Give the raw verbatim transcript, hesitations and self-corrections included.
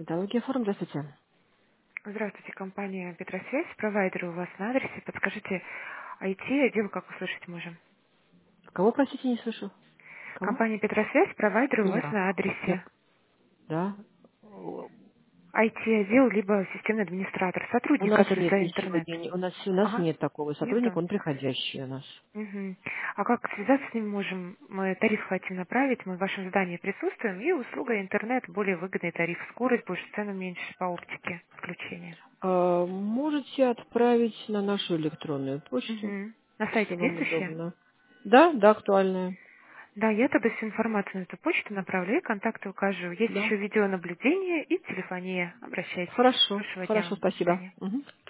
Стоматология форум, здравствуйте. Здравствуйте, компания Петросвязь, провайдер у вас на адресе. Подскажите, ай ти-отдел как услышать можем? Кого, простите, не слышу? Кого? Компания Петросвязь, провайдер у вас Меня. на Я, адресе. да. ай ти-отдел, либо системный администратор, У сотрудник, нас который нет, за не интернет. сегодня, не- у нас, у нас Ага, нет такого сотрудника, нету? он приходящий у нас. Мгм. А как связаться с ним можем? Мы тариф хотим направить, мы в вашем здании присутствуем, и услуга интернет, более выгодный тариф, скорость больше, цену меньше по оптике, включение. А, можете отправить на нашу электронную почту, Мгм. На если сайте вам действующие? удобно. Да, да, актуальная. Да, я тогда всю информацию на эту почту направляю, контакты укажу. Есть Да. еще видеонаблюдение и телефония. Обращайтесь. Хорошо, Хорошего дня хорошо, вам. До спасибо. свидания. Мгм.